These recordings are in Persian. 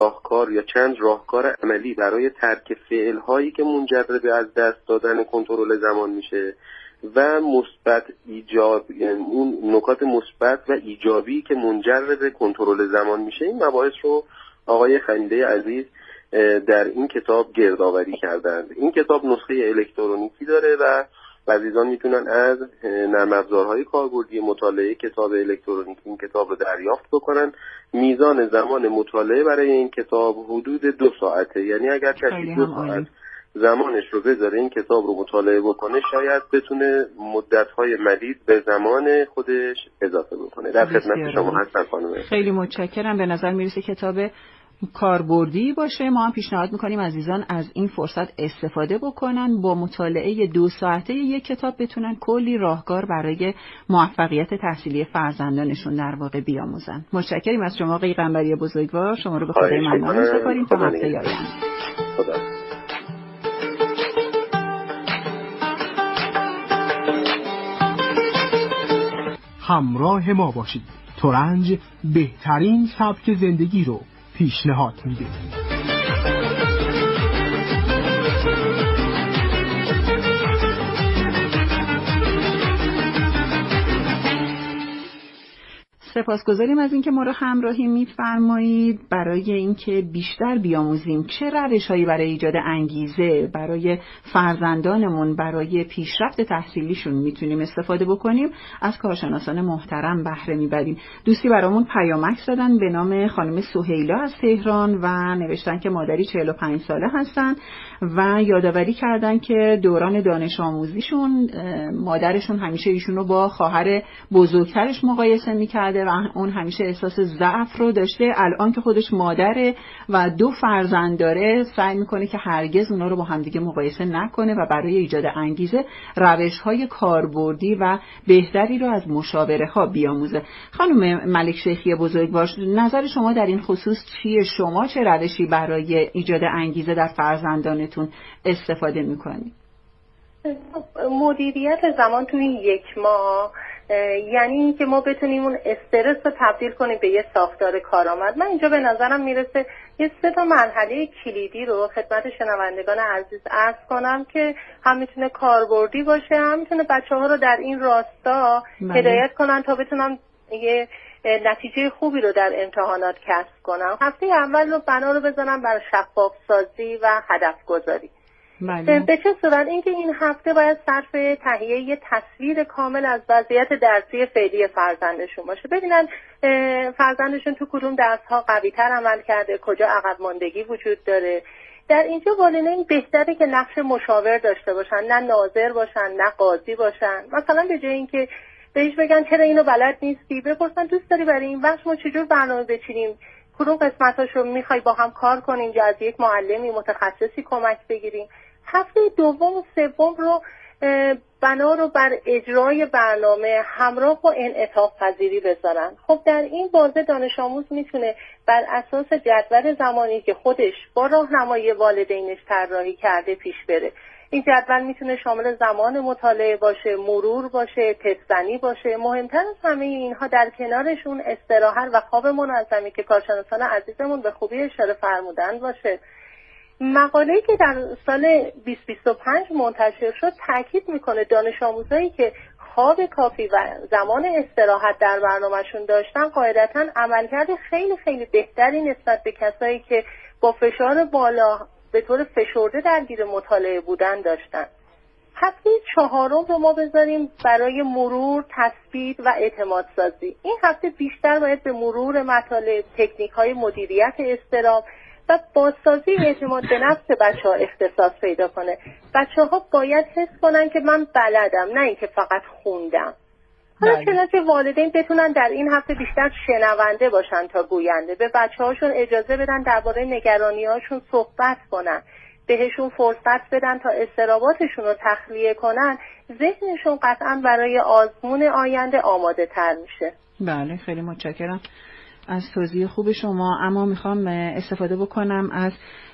راهکار یا چند راهکار عملی برای ترک فعل‌هایی که منجر به از دست دادن کنترل زمان میشه و مثبت ایجاب، یعنی اون نکات مثبت و ایجابی که منجر به کنترل زمان میشه. این مباحث رو آقای خلیده عزیز در این کتاب گردآوری کردند. این کتاب نسخه الکترونیکی داره و عزیزان میتونن از نرم افزارهای کاربردی مطالعه کتاب الکترونیکی این کتاب رو دریافت بکنن. میزان زمان مطالعه برای این کتاب حدود 2 ساعته، یعنی اگر کسی 2 ساعت زمانش رو بذاره این کتاب رو مطالعه بکنه شاید بتونه مدت‌های مدید به زمان خودش اضافه بکنه. در خدمت شما هستم خانم. خیلی متشکرم. به نظر میرسه کتاب کاربردی باشه. ما هم پیشنهاد میکنیم عزیزان از این فرصت استفاده بکنن، با مطالعه 2 ساعته یک کتاب بتونن کلی راهکار برای موفقیت تحصیلی فرزندانشون در واقع بیاموزن. متشکریم از شما آقای قنبری بزرگوار. شما رو به خدای منان سپاریم تا هفته آینده. خدا. همراه ما باشید. ترنج بهترین سبک زندگی رو پیشنهاد میده. سپاسگزاریم از اینکه ما رو همراهی می‌فرمایید. برای اینکه بیشتر بیاموزیم چه روش‌هایی برای ایجاد انگیزه برای فرزندانمون برای پیشرفت تحصیلیشون میتونیم استفاده بکنیم، از کارشناسان محترم بهره میبریم. دوستی برامون پیامک زدن به نام خانم سهیلا از تهران و نوشتن که مادری 45 ساله هستن و یادآوری کردن که دوران دانش آموزیشون مادرشون همیشه ایشون رو با خواهر بزرگترش مقایسه می‌کرده و اون همیشه احساس ضعف رو داشته. الان که خودش مادره و 2 فرزند داره سعی میکنه که هرگز اونا رو با همدیگه مقایسه نکنه و برای ایجاد انگیزه روش‌های کاربردی و بهتری رو از مشاوره‌ها بیاموزه. خانم ملک شیخی بزرگوار، نظر شما در این خصوص چیه؟ شما چه روشی برای ایجاد انگیزه در فرزندانتون استفاده میکنید؟ مدیریت زمان توی 1 ماه یعنی اینکه ما بتونیم اون استرس رو تبدیل کنیم به یه ساختار کارآمد. من اینجا به نظرم میرسه یه 3 مرحله کلیدی رو خدمت شنوندگان عزیز عرض کنم که هم میتونه کاربردی باشه، هم میتونه بچه‌ها رو در این راستا هدایت کنن تا بتونن یه نتیجه خوبی رو در امتحانات کسب کنن. هفته اول رو بنا رو بزنم بر شفاف سازی و هدف گذاری. به چه صورت؟ اینکه این هفته باید صرف تهیه یه تصویر کامل از وضعیت درسی فعلی فرزندشون باشه. ببینن فرزندشون تو کدوم درس‌ها قوی‌تر عمل کرده، کجا عقب ماندگی وجود داره. در اینجا والدین بهتره که نقش مشاور داشته باشن، نه ناظر باشن، نه قاضی باشن. مثلا به جای اینکه بهش بگن چرا اینو بلد نیستی، بپرسن دوست داری برای این وقت ما چجور برنامه بچینیم، کدوم قسمتاشو میخوای با هم کار کنیم یا از یک معلمی متخصصی کمک بگیریم. هفته دوم و سوم رو بنا رو بر اجرای برنامه همراه با انعطاف پذیری بذارن. خب در این بازه دانش آموز میتونه بر اساس جدول زمانی که خودش با راهنمایی والدینش طراحی کرده پیش بره. این جدول میتونه شامل زمان مطالعه باشه، مرور باشه، تست‌زنی باشه. مهمتر از همه اینها در کنارشون استراحت و خواب منظمی که کارشناسان عزیزمون به خوبی اشاره فرمودن باشه. مقاله‌ای که در سال 2025 منتشر شد تاکید میکنه دانش آموزایی که خواب کافی و زمان استراحت در برنامه‌شون داشتن قاعدتاً عملکرد خیلی خیلی بهتری نسبت به کسایی که با فشار بالا به طور فشرده درگیر مطالعه بودن داشتن. هفته 4 رو ما بذاریم برای مرور، تثبیت و اعتماد سازی. این هفته بیشتر باید به مرور مطالب، تکنیک‌های مدیریت اضطراب و بازسازی اعتماد به نفس بچه‌ها اختصاص پیدا کنه. بچه‌ها باید حس کنن که من بلدم، نه اینکه فقط خوندم. حالا چنانچه والدین بتونن در این هفته بیشتر شنونده باشن تا گوینده، به بچه‌هاشون اجازه بدن درباره نگرانی‌هاشون صحبت کنن، بهشون فرصت بدن تا اضطراباتشون رو تخلیه کنن، ذهنشون قطعاً برای آزمون آینده آماده تر میشه. بله، خیلی متشکرم از توضیح خوب شما. اما میخوام استفاده بکنم از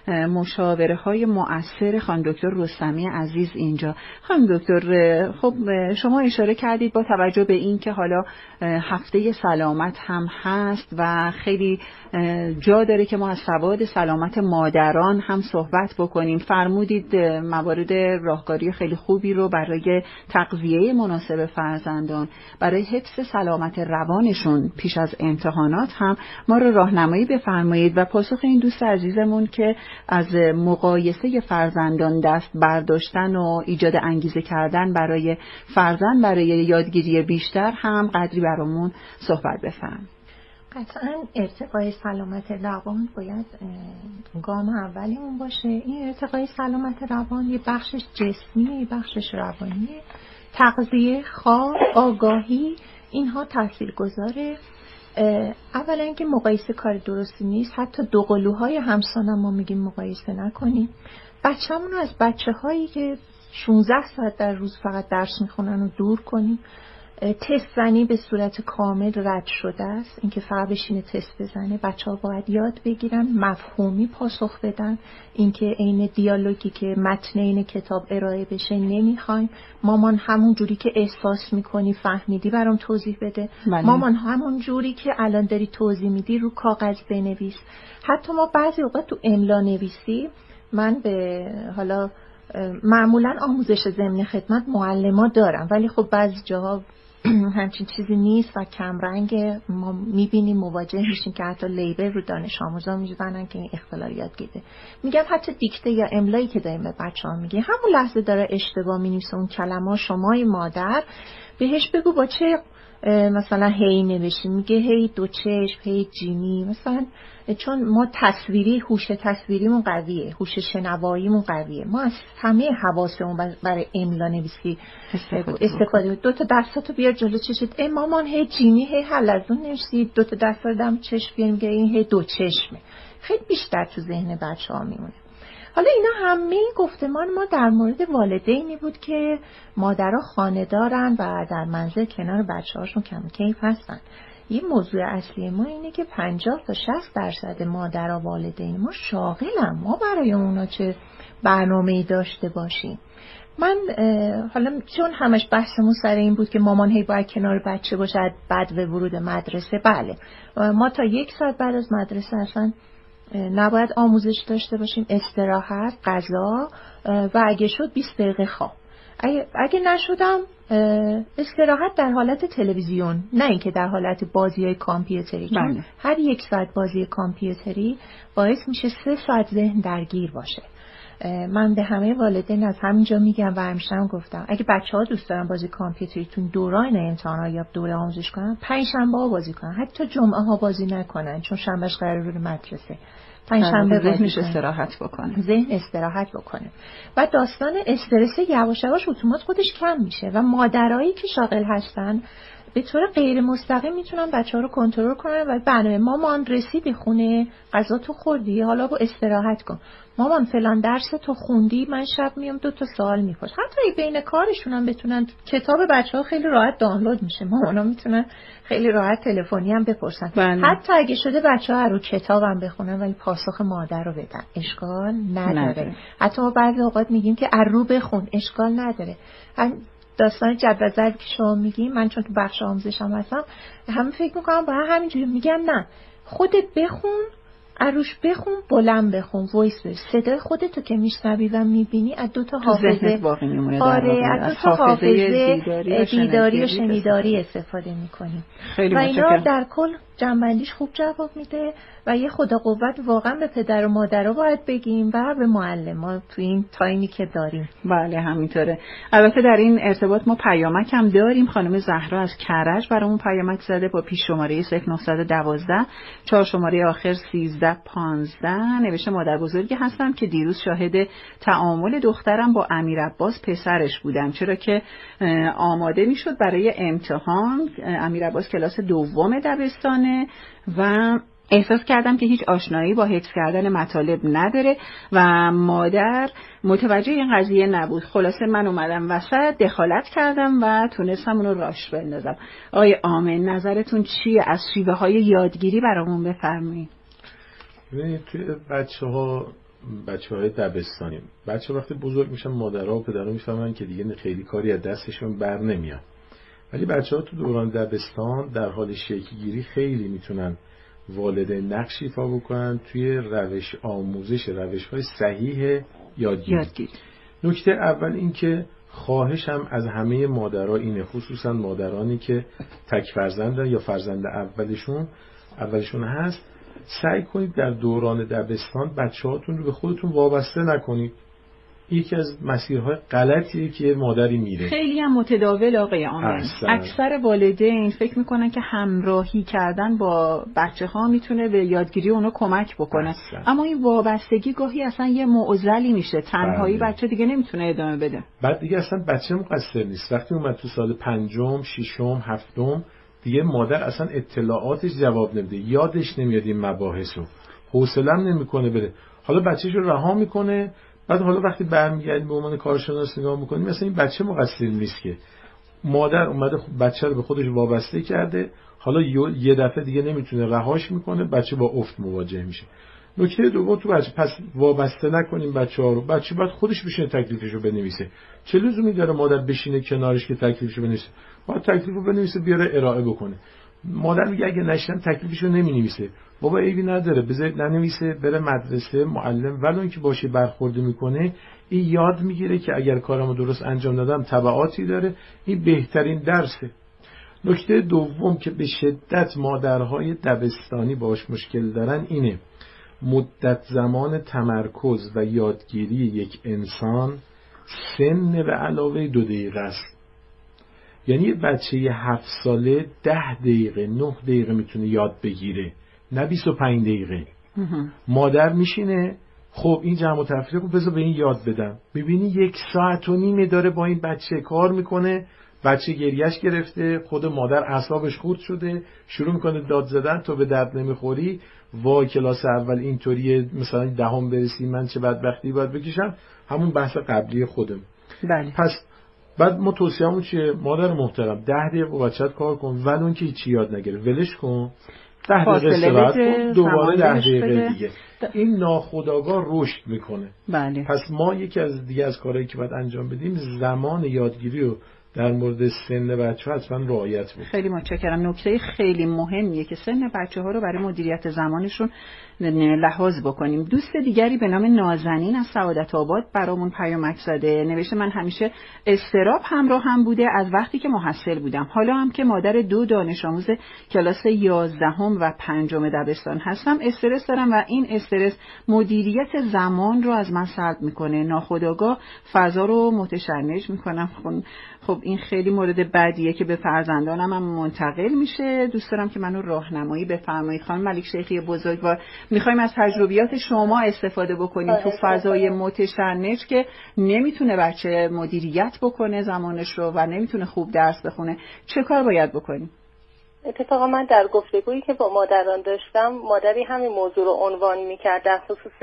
مشاوره های مؤثر خانم دکتر رستمی عزیز اینجا. خانم دکتر، خب شما اشاره کردید با توجه به این که حالا هفته سلامت هم هست و خیلی جا داره که ما از سواد سلامت مادران هم صحبت بکنیم. فرمودید موارد راهکاری خیلی خوبی رو برای تغذیه مناسب فرزندان، برای حفظ سلامت روانشون پیش از امتحانات هم ما رو راهنمایی بفرمایید و پاسخ این دوست عزیزمون که از مقایسه فرزندان دست برداشتن و ایجاد انگیزه کردن برای فرزند برای یادگیری بیشتر هم قدری برامون صحبت بفرمایید. قطعا ارتقای سلامت روان باید گام اولیمون باشه. این ارتقای سلامت روان یه بخشش جسمیه، یه بخشش روانیه. تغذیه، خواب، آگاهی، اینها تاثیرگذاره. اولا اینکه مقایسه کار درستی نیست. حتی دو قلوهای همسان ما میگیم مقایسه نکنیم. بچه‌مون رو از بچه‌هایی که 16 ساعت در روز فقط درس میخونن رو دور کنیم. تست زنی به صورت کامل رد شده است. اینکه فقط بشینه تست بزنه. بچه‌ها باید یاد بگیرن مفهومی پاسخ بدن. اینکه عین دیالوگی که متن این کتاب ارائه بشه نمیخوایم. مامان همون جوری که احساس میکنی فهمیدی برام توضیح بده. مامان همون جوری که الان داری توضیح میدی رو کاغذ بنویس. حتی ما بعضی اوقات تو املا نویسی، من به حالا معمولا آموزش ضمن خدمت معلما دارم، ولی خب بعضی جاها همچین چیزی نیست و کمرنگ ما میبینیم، مواجه میشیم که حتی لیبل رو دانش آموزا میزنن که این اختلال یادگیری. میگم حتی دیکته یا املایی که داریم به بچه‌ها میگیم، همون لحظه داره اشتباه مینویسه اون کلمه، شمای مادر بهش بگو با چه مثلا هی نوشیم، میگه هی دو چشم، هی جینی مثلا، چون ما تصویری، هوش تصویریمون قویه، هوش شنواییمون قویه، ما از همه حواسمون برای املا نویسی استفاده. دو تا دستاتو بیار جلو چشت، ای مامان هی جینی، هی حلزون نوشتی، دو تا دستا رو دم چشم بیار، میگه این هی دو چشمه. خیلی بیشتر تو ذهن بچه‌ها میمونه. حالا اینا همه گفتمان ما در مورد والدینی بود که مادرها خانه دارن و در منزل کنار بچه‌هاشون کم کیف هستن. یه موضوع اصلی ما اینه که 50 تا 60% مادرها والدین ما شاغلن. ما برای اونا چه برنامه‌ای داشته باشیم؟ من حالا چون همش بحثمون سر این بود که مامان هی باید کنار بچه باشه بعد به ورود مدرسه، بله ما تا 1 ساعت بعد از مدرسه اصلا نباید آموزش داشته باشیم، استراحت، غذا و اگه شد 20 دقیقه خواب. اگه نشدم استراحت در حالت تلویزیون، نه اینکه در حالت بازی‌های کامپیوتری. چون هر 1 ساعت بازی کامپیوتری باعث میشه 3 ساعت ذهن درگیر باشه. من به همه والدین از همینجا میگم و همیشه هم گفتم اگه بچه‌ها دوست دارن بازی کامپیوتری تون دوران امتحانات یا دوره آموزش کنن، 5 شنبه‌ها بازی کنن، حتی جمعه‌ها بازی نکنن چون شنبهش قراره بره مدرسه. 5 شنبه ذهنش استراحت بکنه، ذهن استراحت بکنه و داستان استرس یواش یواش اتومات خودش کم میشه و مادرایی که شاغل هستن به طور غیر مستقیم میتونن بچه‌ها رو کنترل کنن و برنامه مامان رسیدی خونه، غذا تو خوردی، حالا با استراحت کن. مامان فلان درس تو خوندی، من شب میام 2 تا سوال میپرسم. حتی بین کارشون هم بتونن، کتاب بچه‌ها خیلی راحت دانلود میشه، مامانا میتونن خیلی راحت تلفنی هم بپرسن. حتی اگه شده بچه‌ها رو کتابم بخونن ولی پاسخ مادر رو بدن، اشکال نداره. حتی ما بعضی اوقات میگیم که رو بخون، اشکال نداره. داستان جدول که شما میگیم، من چون تو بخش آموزشم هستم همه فکر میکنم باید همینجوری، میگم نه، خودت بخون، عروش بخون، بلند بخون، وایس بر صدای خودتو که میشنوی و میبینی از 2 تا حافظه، آره از 2 تا حافظه دیداری و شنیداری استفاده میکنیم و اینا در کل جنبندیش خوب جواب میده و یه خدا قوت واقعا به پدر و مادرها باید بگیم و به معلم‌ها تو این تایمی که داریم. بله همینطوره. البته در این ارتباط ما پیامک هم داریم. خانم زهرا از کرج برامون پیامک زده با پیش شماره 0912 4 شماره آخر 1315. نوشته مادر بزرگی هستم که دیروز شاهد تعامل دخترم با امیرعباس پسرش بودم، چرا که آماده میشد برای امتحان. امیرعباس کلاس 2 دبستانه و احساس کردم که هیچ آشنایی با حفظ کردن مطالب نداره و مادر متوجه این قضیه نبود. خلاصه من اومدم وسط، دخالت کردم و تونستم اونو راش بندازم. آقای آمن نظرتون چیه؟ از شیوه های یادگیری برامون بفرمایید. ببینید توی بچه ها بچه‌های دبستانی، بچه وقتی بزرگ میشن مادرها و پدرها میفهمن که دیگه خیلی کاری از دستشون بر نمیاد، ولی بچه‌ها تو دوران دبستان در حال شکل‌گیری خیلی میتونن والدین نقش ایفا بکنن توی روش آموزش، روش‌های صحیح یادگیری. نکته اول این که خواهشم از همه مادرها اینه، خصوصا مادرانی که تک فرزندن یا فرزند اولشون هست، سعی کنید در دوران دبستان بچه‌هاتون رو به خودتون وابسته نکنید. یکی از مسیرهای غلطیه که مادری میره. خیلی هم متداول آقای آمن. اکثر والدین فکر میکنن که همراهی کردن با بچه‌ها میتونه به یادگیری اونو کمک بکنه. اما این وابستگی گاهی اصلا یه معضلی میشه. تنهایی بچه دیگه نمیتونه ادامه بده. بعد دیگه اصلا بچه مقصر نیست. وقتی اومد تو سال 5م، 6م، 7م دیگه مادر اصلا اطلاعاتش جواب نمیده، یادش نمیاد این مباحثو، حوصله‌ام نمیکنه بره. حالا بچه‌شو رها میکنه. بعد حالا وقتی برمیگردیم به عنوان کارشناس نگاه میکنیم، مثلا این بچه مقصر نیست که مادر اومده بچه رو به خودش وابسته کرده، حالا یه دفعه دیگه نمیتونه رهاش میکنه، بچه با افت مواجه میشه. نکته دوم تو بچه، پس وابسته نکنیم بچه‌ها رو. بچه باید خودش بشینه تکلیفشو بنویسه. چه لزومی داره مادر بشینه کنارش که تکلیفشو بنویسه؟ باید تکلیفو بنویسه بیاره ارائه بکنه. مادر میگه اگه نشدم تکلیفشو نمینویسه. بابا عیبی نداره، بذار ننویسه، بره مدرسه، معلم ولون که باشه برخورد میکنه، این یاد میگیره که اگر کارمو درست انجام دادم تبعاتی داره، این بهترین درسه. نکته دوم که به شدت مادرهای دبستانی باش مشکل دارن اینه: مدت زمان تمرکز و یادگیری یک انسان سن به علاوه 2 دقیقه است. یعنی یه بچه 7 ساله 10 دقیقه 9 دقیقه میتونه یاد بگیره، نه 25 دقیقه. مادر میشینه خب این جمع و تفریق رو بذار به این یاد بدم، میبینی 1.5 ساعت داره با این بچه کار میکنه، بچه گریهش گرفته، خود مادر اعصابش خورد شده، شروع میکنه داد زدن تو به درد نمیخوری، وای کلاس اول اینطوریه، مثلا 10م برسی من چه بدبختی باید بکشم. همون بحث قبلی خودم. بله. پس بعد ما توصیه‌مون چیه؟ مادر محترم 10 دقیقه با بچه‌ت کار کن، ولون که هیچی یاد نگیره، ولش کن، 10 دقیقه استراحت کن، دوباره 10 دقیقه دیگه. این ناخودآگاه رشد میکنه. بله. پس ما یکی از دیگه از کارهایی که باید انجام بدیم زمان یادگیری رو در مورد سن بچه‌ها حتما رعایت بکنیم. خیلی متشکرم. نکته خیلی مهمیه که سن بچه‌ها رو برای مدیریت زمانشون لحاظ بکنیم. دوست دیگری به نام نازنین از سعادت آباد برامون پیامک زده، نوشته من همیشه اضطراب همراه هم بوده از وقتی که محصل بودم. حالا هم که مادر 2 دانش آموز کلاس 11 و 5 دبستان هستم، استرس دارم و این استرس مدیریت زمان رو از من سلب میکنه. ناخودآگاه فضا رو متشنج میکنم. خب این خیلی مورد بدیه که به فرزندانم هم منتقل میشه. دوست دارم که منو راهنمایی بفرمایید. خانم ملیک شیخی بزرگوار، میخوایم از تجربیات شما استفاده بکنیم تو فضای متشنج که نمیتونه بچه مدیریت بکنه زمانش رو و نمیتونه خوب درس بخونه. چه کار باید بکنیم؟ اتفاقا من در گفتگویی که با مادران داشتم، مادری همین موضوع رو عنوان میکرد در خصوص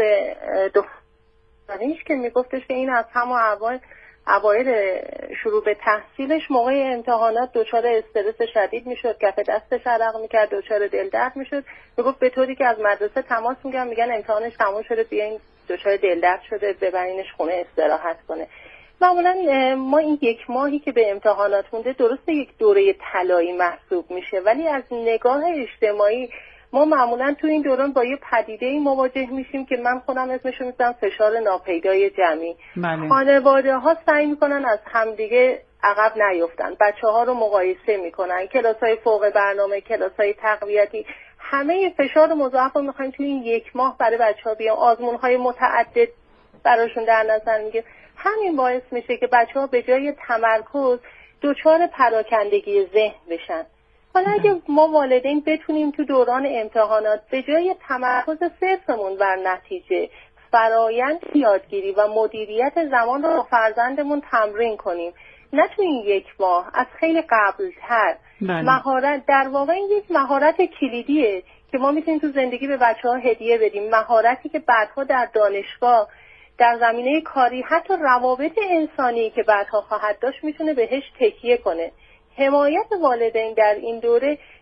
دخترش که میگفتش که این از همون اوایل شروع به تحصیلش موقع امتحانات دچار استرس شدید میشد، کف دستش عرق میکرد، دچار دل درد میشد. میگفت به طوری که از مدرسه تماس میگن امتحانش تموم شده، بیاین، دچار دل درد شده، ببرینش خونه استراحت کنه. معمولا ما این 1 ماهی که به امتحانات مونده درسته یک دوره طلایی محسوب میشه، ولی از نگاه اجتماعی ما معمولا تو این دوران با یه پدیده‌ای مواجه میشیم که من خودم اسمشو میذارم فشار ناپیدای جمعی. خانواده‌ها سعی میکنن از همدیگه عقب نیفتن، بچه‌ها رو مقایسه میکنن، کلاس‌های فوق برنامه، کلاس‌های تقویتی، همه فشار مضاعف رو میخوایم تو این 1 ماه برای بچه‌ها بیان، آزمون‌های متعدد براشون در نظر میگیریم. همین باعث میشه که بچه‌ها به جای تمرکز دچار پراکندگی ذهن بشن. حالا اگه ما والدین بتونیم تو دوران امتحانات به جای تمرکز صرفمون بر نتیجه، فرایند یادگیری و مدیریت زمان رو با فرزندمون تمرین کنیم، نه تو این 1 ماه، از خیلی قبل‌تر. مهارت در واقع این یک مهارت کلیدیه که ما میتونیم تو زندگی به بچه‌ها هدیه بدیم، مهارتی که بعدها در دانشگاه، در زمینه کاری، حتی روابط انسانی که بعدها خواهد داشت میتونه بهش تکیه کنه. حمایت والدین در این دوره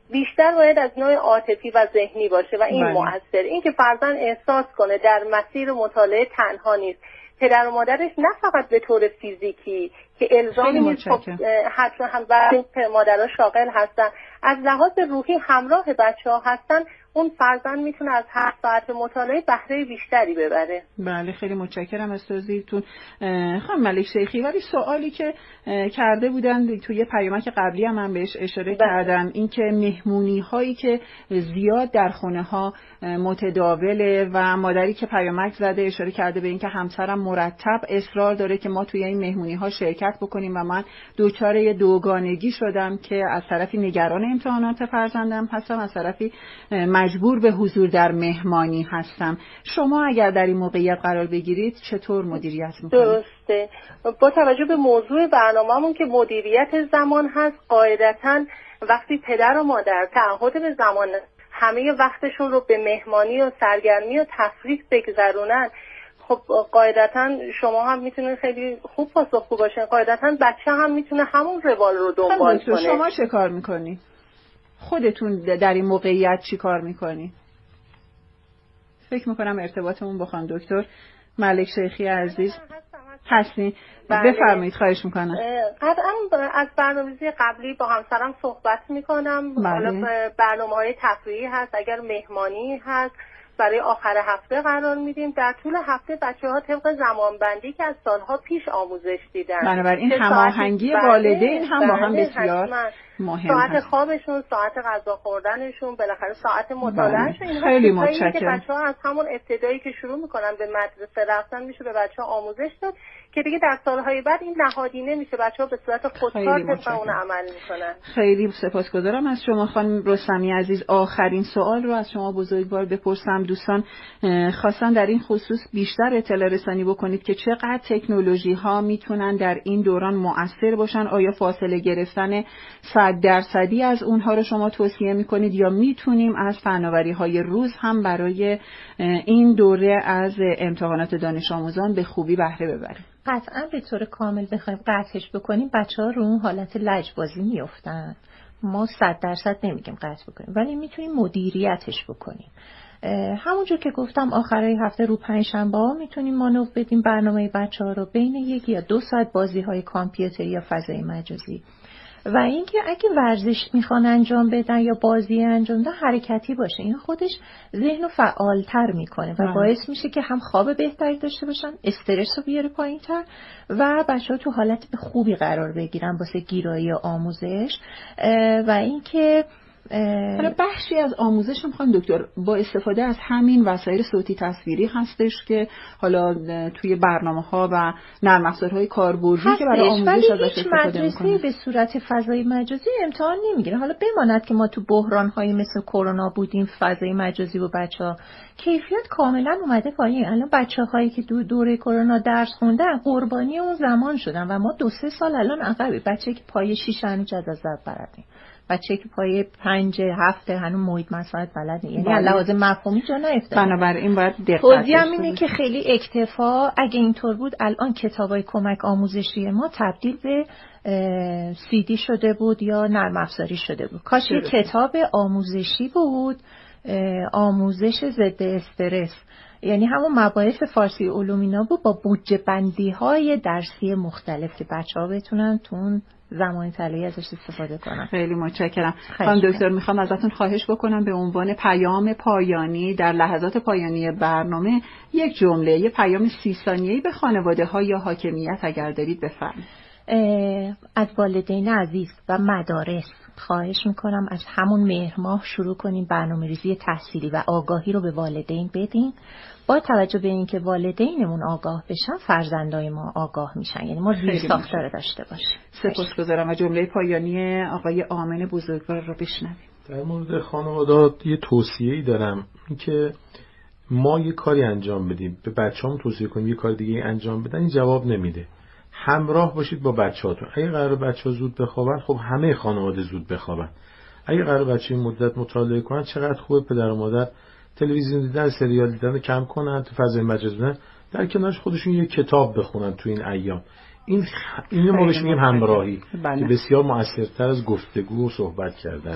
بیشتر باید از نوع عاطفی و ذهنی باشه و این مؤثر. این که فرزند احساس کنه در مسیر مطالعه تنها نیست. پدر و مادرش نه فقط به طور فیزیکی که الزامی نیست، حتما هم مادرها شاغل هستن، از لحاظ روحی همراه بچه‌ها هستن، اون فرزند میتونه از هر ساعت مطالعه بهره بیشتری ببره. بله خیلی متشکرم از توضیحتون خانم ملک شیخی. ولی سوالی که کرده بودن توی پیامک قبلی هم من بهش اشاره کردم، این که مهمونی هایی که زیاد در خونه ها متداوله و مادری که پیامک زده اشاره کرده به این که همسرم مرتب اصرار داره که ما توی این مهمونی ها شرکت بکنیم و من دوچاره دوگانگی شدم که از طرفی نگران امتحانات فرزندم هستم، از طرفی مجبور به حضور در مهمانی هستم. شما اگر در این موقعیت قرار بگیرید چطور مدیریت میکنید؟ درسته. با توجه به موضوع برنامه‌مون که مدیریت زمان هست، قاعدتاً وقتی پدر و مادر تعهد به زمان همه وقتشون رو به مهمانی و سرگرمی و تفریح بگذرونن، خب قاعدتاً شما هم میتونید خیلی خوب پاسخگو باشین، قاعدتاً بچه هم میتونه همون روال رو دنبال کنه. شما چه کار میکنید؟ خودتون در این موقعیت چی کار میکنی؟ فکر میکنم ارتباطمون با خانم دکتر ملک شیخی عزیز هستین. بفرمایید خواهش میکنم. قطعا از برنامه‌ریزی قبلی با همسرم صحبت میکنم. حالا برنامه‌های تفریحی هست، اگر مهمانی هست برای آخر هفته قرار میدیم. در طول هفته بچه‌ها طبق زمانبندی که از سالها پیش آموزش دیدن، بنابراین هماهنگی والدین هم با هم بسیار مهم ساعت هست. خوابشون، ساعت غذا خوردنشون، بالاخره ساعت مطالعهشون، اینها خیلی متشکرم که بچه‌ها از همون ابتدایی که شروع میکنن به مدرسه رفتن میشه به بچه‌ها آموزش داد که دیگه در سالهای بعد این نهادی نمیشه، بچه‌ها به صورت خودکار طبق اون عمل میکنن. خیلی سپاسگزارم از شما خانم رستمی عزیز. آخرین سوال رو از شما بزرگوار بپرسم. دوستان خواستن در این خصوص بیشتر اطلاع رسانی بکنید که چقدر تکنولوژی ها میتونن در این دوران مؤثر باشن. آیا فاصله گرفتن 100% از اونها رو شما توصیه میکنید یا میتونیم از فناوری های روز هم برای این دوره از امتحانات دانش آموزان به خوبی بهره ببریم؟ قطعا به طور کامل بخوایم قطعش بکنیم بچه‌ها رو اون حالت لجبازی میافتن. ما 100% نمیگیم قطع بکنیم ولی میتونیم مدیریتش بکنیم. همونجور که گفتم آخرای هفته رو پنجشنبه‌ها میتونیم مانور بدیم برنامه بچه‌ها رو بین 1 یا 2 ساعت بازی‌های کامپیوتری یا فضای مجازی. و اینکه اگه ورزش میخوان انجام بدن یا بازی انجام بدن حرکتی باشه، این خودش ذهن رو فعالتر میکنه و باعث میشه که هم خواب بهتری داشته باشن، استرس رو بیاره پایین‌تر و بچه‌ها تو حالت خوبی قرار بگیرن واسه گیرایی و آموزش. و اینکه حالا بخشی از آموزش هم خانم دکتر با استفاده از همین وسایل صوتی تصویری هستش که حالا توی برنامه‌ها و نرم افزارهای کاربردی که برای آموزش ازش استفاده می‌کنن. به صورت فضای مجازی امتحان نمیگیره. حالا بماند که ما تو بحران‌های مثل کرونا بودیم، فضای مجازی و بچه‌ها کیفیت کاملا اومده پایین. الان بچه‌هایی که دوره کرونا درس خوندن قربانی اون زمان شدن و ما 2-3 سال الان عقبی. بچه‌ای که پای 6 هنوز از بلده، بچه‌ای که پای 5-7 هنوز محیط مسائل بلده، یعنی لحاظ مفهومی جا نیفتاد. بنابراین باید دقت توضیحم اینه که خیلی اکتفا اگه اینطور بود الان کتابای کمک آموزشی ما تبدیل به CD شده بود یا نرم افزاری شده بود. کاش یه کتاب آموزشی بود، آموزش ضد استرس، یعنی همون مباحث فارسی علوم اینا بود با بودجه بندی های درسی مختلف که بچه‌ها بتونن تون زمان طلایی ازش استفاده کنن. خیلی متشکرم. خانم دکتر میخوام ازتون خواهش بکنم به عنوان پیام پایانی در لحظات پایانی برنامه یک جمله، یه پیام 30 ثانیه‌ای به خانواده‌ها یا حاکمیت اگر دارید بفرمایید. از والدین عزیز و مدارس خواهش میکنم از همون مهر ماه شروع کنیم برنامه‌ریزی تحصیلی و آگاهی رو به والدین بدیم. با توجه به اینکه والدینمون آگاه بشن فرزندای ما آگاه میشن، یعنی ما زیر ساختار داشته باشیم. سپاسگزارم. و جمله پایانی آقای آمن بزرگوار رو بشنویم. در مورد خانواده‌ها یه توصیه‌ای دارم، اینکه ما یه کاری انجام بدیم به بچه‌هامون توصیه کنیم یه کار دیگه انجام بدن، این جواب نمیده. همراه باشید با بچه‌هاتون. اگه قرار بچه‌ها زود بخوابن خب همه خانواده زود بخوابن. اگه قرار بچه این مدت مطالعه کنن چقدر خوبه پدر و مادر تلویزیون دیدن، سریال دیدن کم کنن، تو فضای مجازی بودن، در کنارش خودشون یه کتاب بخونن تو این ایام. اینو ما بهش میگیم همراهی که بسیار مؤثرتر از گفتگو و صحبت کردن.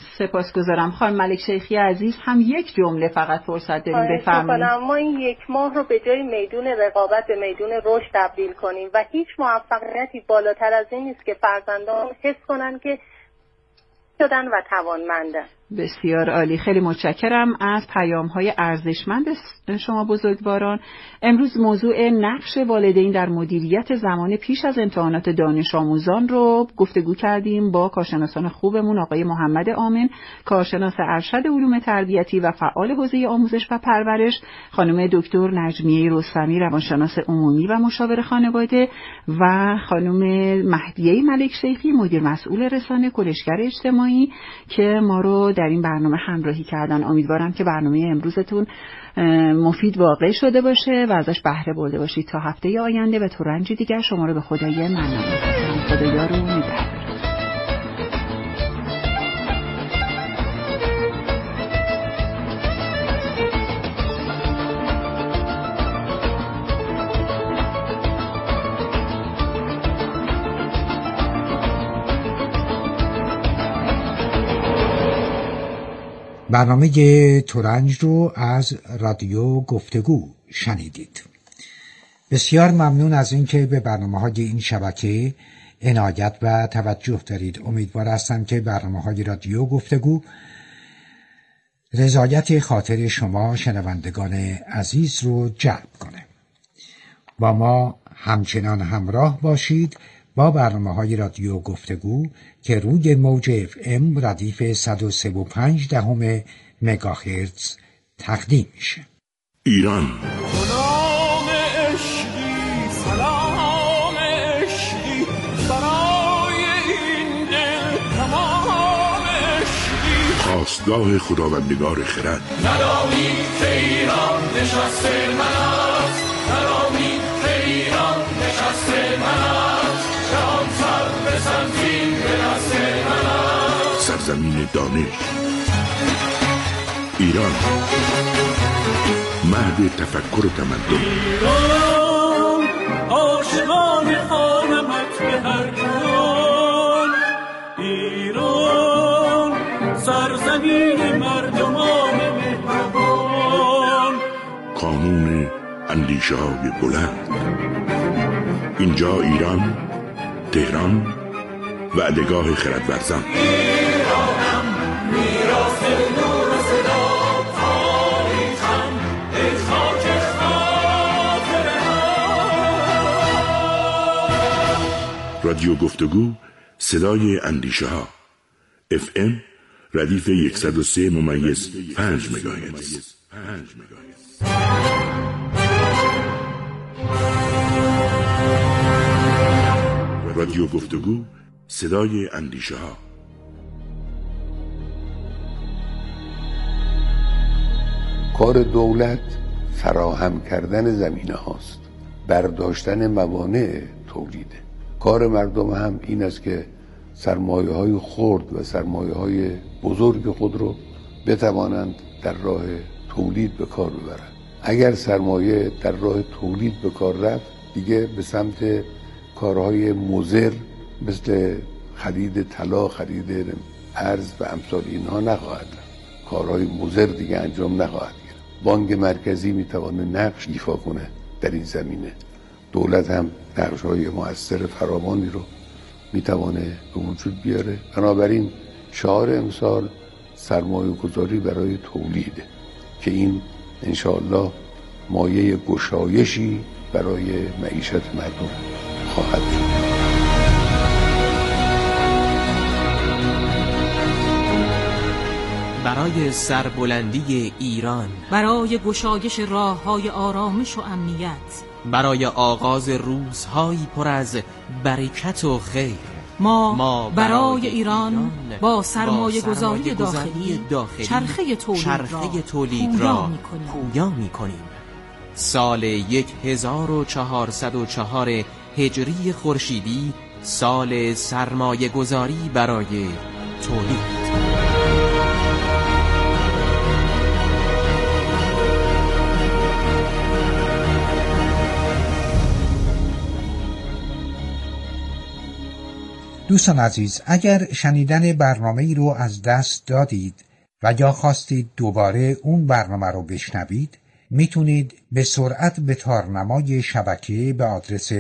سپاسگزارم. خانم ملک شیخی عزیز هم یک جمله فقط فرصت داریم بفرمایید. ما این یک ماه رو به جای میدون رقابت به میدون رشد تبدیل کنیم و هیچ موفقیتی بالاتر از این نیست که فرزندان حس کنن که شدن و توانمندن. بسیار عالی، خیلی متشکرم از پیام‌های ارزشمند شما بزرگواران. امروز موضوع نقش والدین در مدیریت زمان پیش از امتحانات دانش آموزان رو گفتگو کردیم با کارشناسان خوبمون، آقای محمد آمن، کارشناس ارشد علوم تربیتی و فعال حوزه آموزش و پرورش، خانم دکتر نجمیه رستمی، روانشناس عمومی و مشاور خانواده، و خانم مهدیه ملک شیخی، مدیر مسئول رسانه کنشگر اجتماعی که ما رو در این برنامه همراهی کردن. امیدوارم که برنامه امروزتون مفید واقع شده باشه و ازش بهره برده باشید. تا هفته آینده و ترنجی دیگر شما رو به خدای منم می‌سپارم. خدایا رو نگهدار. برنامه ترنج رو از رادیو گفتگو شنیدید. بسیار ممنون از اینکه به برنامه‌های این شبکه عنایت و توجه دارید. امیدوار هستم که برنامه‌های رادیو گفتگو رضایت خاطر شما شنوندگان عزیز رو جلب کنه. با ما همچنان همراه باشید با برنامه‌های رادیو گفتگو که روی موج FM ردیف 103.5 مگاهرتز تقدیم میشه. ایران سلام عشقی، سلام عشقی، برای این دل تمام عشقی، خواستگاه خداوندگار خرد. ندانی که ایران نشست من است، ندانی که ایران نشست من است، جهان سر به سنگین به دست من است. سرزمین دانش ایران، مهد تفکر و تمدن. ایران عاشقان خانمت به هر جان، ایران سرزمین مردمان مهربان، کانون اندیشه های بلند. اینجا ایران، تهران، وعدگاه خردورزان. ایرانم میراث نور و صدا، تاریخم ای خاک خاطره ها. رادیو گفتگو، صدای اندیشه ها. FM ردیف 103.5 مگاهرتز. رادیو گفتگو، صدای اندیشه ها. کار دولت فراهم کردن زمینه هاست، برداشتن موانع تولیده. کار مردم هم این است که سرمایه های خرد و سرمایه های بزرگ خود رو بتوانند در راه تولید به کار ببرند. اگر سرمایه در راه تولید به کار رفت، دیگه به سمت کارهای مضر مثل خرید طلا، خرید ارز و امثال اینها نخواهد رفت. کارهای مضر دیگه انجام نخواهد گرفت. بانک مرکزی میتونه نقش ایفا کنه در این زمینه. دولت هم نقش‌های مؤثر فراوانی رو میتونه به وجود بیاره. بنابراین شعار امسال سرمایه گذاری برای تولیده که این انشاءالله مایه گشایشی برای معیشت مردم خواهد شد. برای سربلندی ایران، برای گشایش راه‌های آرامش و امنیت، برای آغاز روزهایی پر از برکت و خیر، ما برای ایران با سرمایه گذاری داخلی چرخه تولید را پویا می‌کنیم. سال 1404 هجری خورشیدی سال سرمایه گذاری برای تولید. دوستان عزیز، اگر شنیدن برنامه‌ای رو از دست دادید و یا خواستید دوباره اون برنامه رو بشنوید، میتونید به سرعت به تارنمای شبکه به آدرس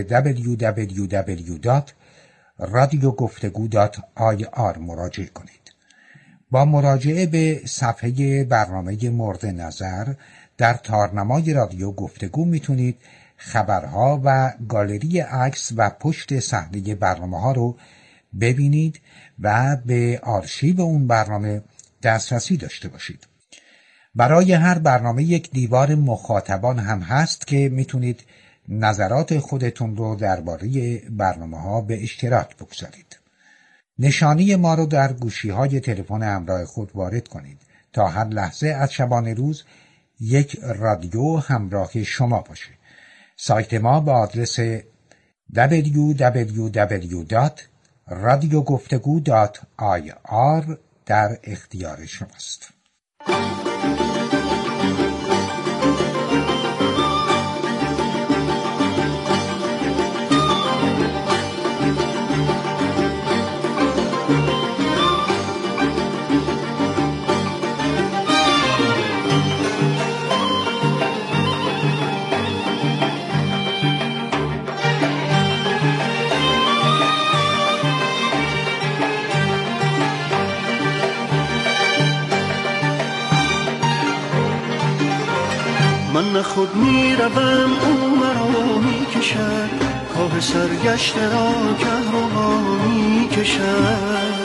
www.radiogoftegu.ir مراجعه کنید. با مراجعه به صفحه برنامه مورد نظر در تارنمای رادیو گفتگو میتونید خبرها و گالری عکس و پشت صحنه برنامه‌ها رو ببینید و به آرشیو اون برنامه دسترسی داشته باشید. برای هر برنامه یک دیوار مخاطبان هم هست که میتونید نظرات خودتون رو درباره برنامه‌ها به اشتراک بگذارید. نشانی ما رو در گوشی‌های تلفن همراه خود وارد کنید تا هر لحظه از شبانه روز یک رادیو همراه شما باشه. سایت ما به آدرس www.radiogoftegu.ir در اختیار شماست. من خود می روم او مرا می کشد، کاه سرگشته را کهربا می کشد.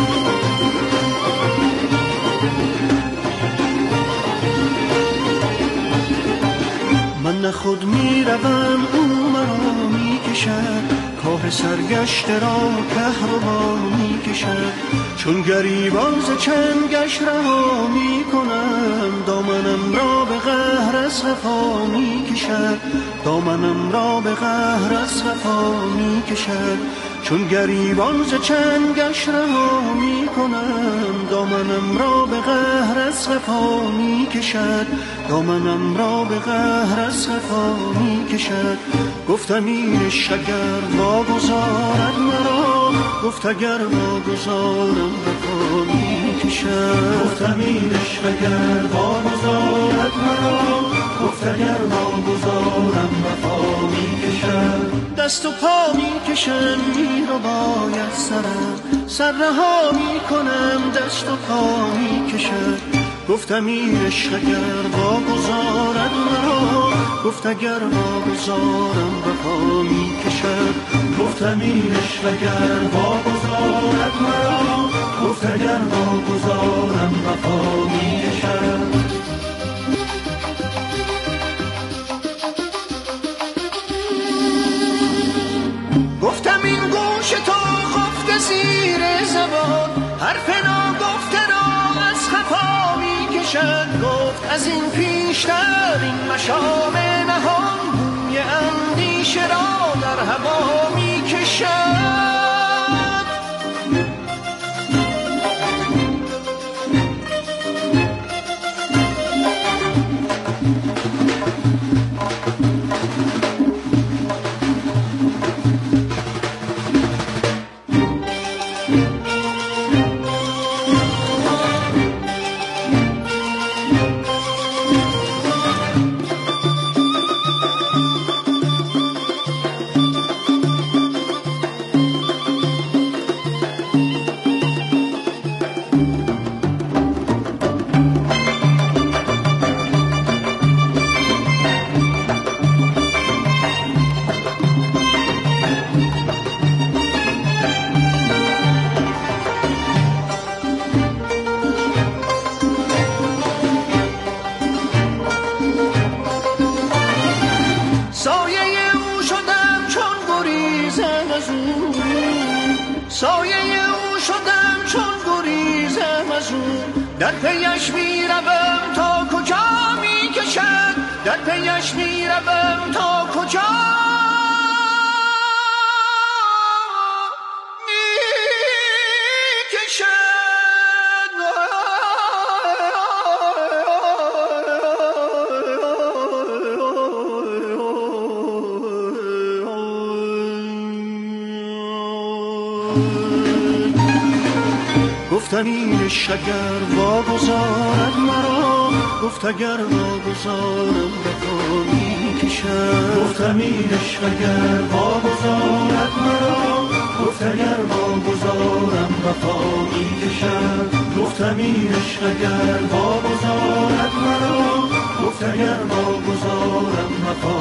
من خود می روم او مرا می کشد، کاه سرگشته را کهربا می کشد. چون گریبان ز چنگش رها می کنم، دامنم را به قهر از خفا می کشد. دامنم را به قهر از خفا می کشد. چون گریبان ز چنگش رها می کنم، دامنم را به قهر از خفا می کشد. دامنم را به قهر از خفا می کشد. گفتم این شگر واگذارد مرا، گفت اگر واگذارم وفا می کشد. گفتم این شگر واگذارد مرا، گفت اگر واگذارم وفا می کشد. دست و پا می کشم می رو باید سرم، سر رها می کنم دست و پا می کشد. گفتم این عشق اگر واگذارد مرا، گفت اگر واگذارم وفا می کشد. گفتم این عشق اگر واگذارد مرا، گفت اگر واگذارم وفا می کشد. گفتم این گوش تو خفته زیر زبان، حرف ناگفته را از خفا می کشد. گفت از این پیشتر این مشام نهان، بوی اندیشه را در هوا می کشد. در پیش می روم تا کجا می کشد، در پیش می روم تا کجا می کشد. گفتم این شگر واگذارد مرا، گفت اگر واگذارم وفا میکشد. گفتم این شگر واگذارد مرا، گفت اگر واگذارم وفا میکشد. گفتم این شگر واگذارد مرا، گفت اگر واگذارم وفا